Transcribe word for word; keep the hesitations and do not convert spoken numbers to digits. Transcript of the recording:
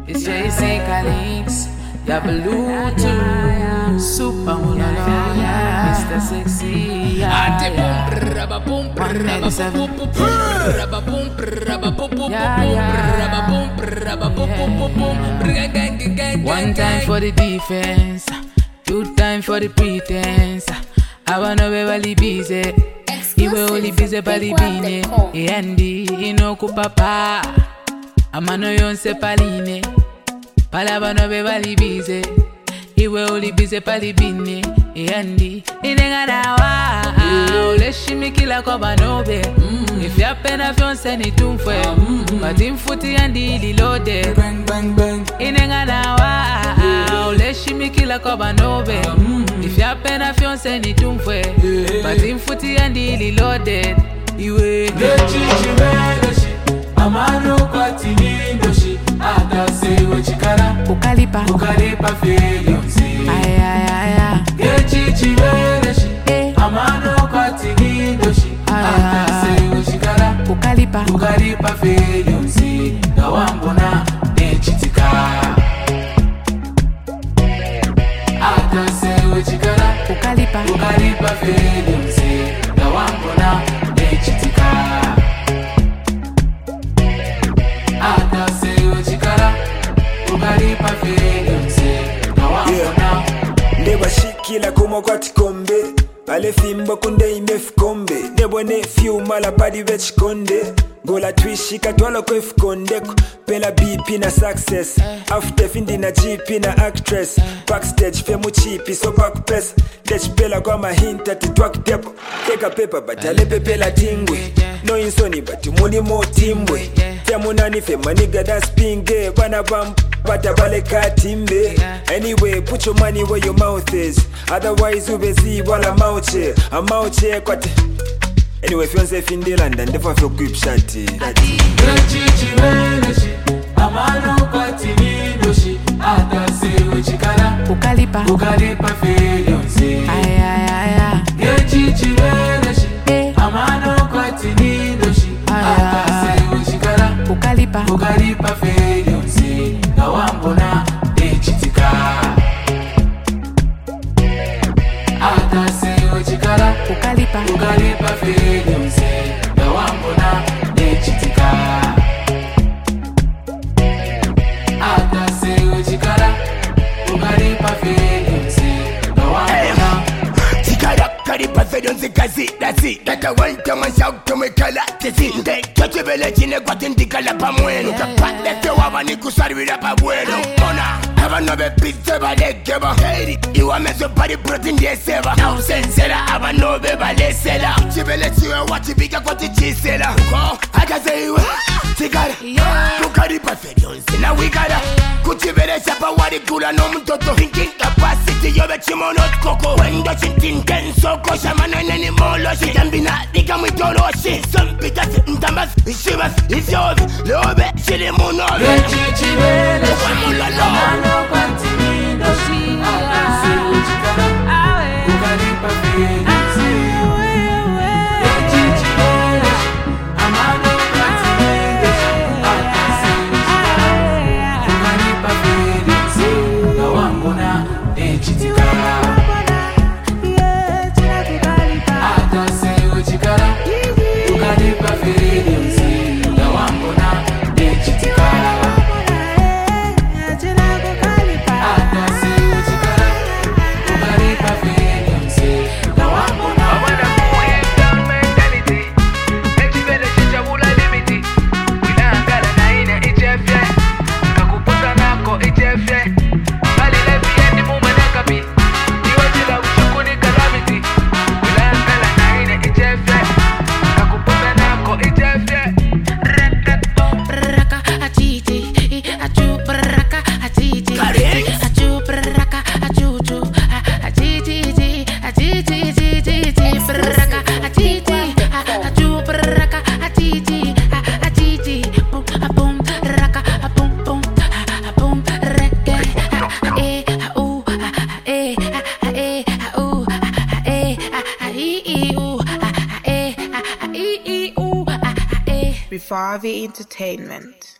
It's J C Calix, Yabalutu, Super Mulala, Mister Sexy. One time for the defense, two time for the pretense. I wanna be really busy. Iwe only busy palibine. Endi inoku papa. Amano yonse paline. Palabano be bali busy. Iwe only busy palibine. Endi inenga nawa. Ole shimikila kwa banobe. If ya pena fionse ni tumfwe. Matim futi andi li loaded. Bang bang bang. Inenga nawa. Ole shimikila kwa banobe. If ya pena fionse ni tumfwe. Matim futi andi li loaded. Iwe Gechi chimedoshi. Amano kwa tinidoshi. Ata sewe chikara. Ukalipa Ukalipa feyonsi. Ay ay ay ay. Gechi chimedoshi. Amano kwa tinidoshi. Ata sewe chikara. Ukalipa Ukalipa feyonsi. Gawambona nechitika. Ata sewe chikara. Ukalipa Ukalipa feyonsi. Gawambona nechitika. Ata sewe chikara. Ukalipa feyonsi. Gawambona. Ndeba shikila kuma kwa tikombe. Ale fimbo kunde imefikombe. Nebo ne fiu mala padi vechikonde. Gola twishika twala kwefikonde. Pela B P na success. After findi na G P na actress. Backstage femu chipi so back press. Dech pela kwa mahinta titwak depo. Teka pepa batale pepela tingwe. No insoni bati muni mo timbwe. Fiamunani fe maniga das pinge. Bana bam bata bale katimbe. Anyway put your money where your mouth is. Otherwise ubezi wala mauche. A mauche kwate. Anyway fionse finde London defa fyo grip shati. Gechi chimedoshi. Amano kwa tinidoshi. Ata sewe chikara. Ukalipa Ukalipa feyonsi. Ay ay ay ay. Gechi chimedoshi. Amano kwa tinidoshi. Ata sewe chikara. Ukalipa Ukalipa feyonsi. Gawambona nechitika. Ata sewe chikara. Ukalipa Ukalipa feyonsi. Gawambona nechitika. Ata sewe chikara. Ukalipa feyonsi. Gawambona. Chikara karipa feyonsi kazi. That's it. That I want to shout to me kala tesi. Nde choche vele chine kwa tindikala pa mwenu. Kapande te wabani kusarvira pa bueno. Ona abano be pizza balekeba. Hey, iwa meso pari protein dieseva. Now sensela abano be balesela. Chivele chiwe wachibika kwa tichisela. Ko akaze iwe chikara. Kukaripa feyonsi na wikara. Kuchivele chapa wari kula no mtoto. Thinking capacity yobe chimono koko. Wendo chintintenso ko shamano neni molo. Shijambina dika mwitoloshi. Sompita ntambas ishibas isyovi. Lobe shili munobe. Gechi chimedoshi. Wamulalo. Amano kwa tinidoshi. Ata sewe chikara. Ukalipa feyonsi. Gechi chimedoshi. Amano kwa tinidoshi. Ata sewe chikara. Ukalipa feyonsi. Gawambona nechitika. Ata sewe chikara. Ukalipa feyonsi. Gawambona nechitika. Ata sewe chikara. Ukalipa feyonsi. Gawambona. Vivavi Entertainment.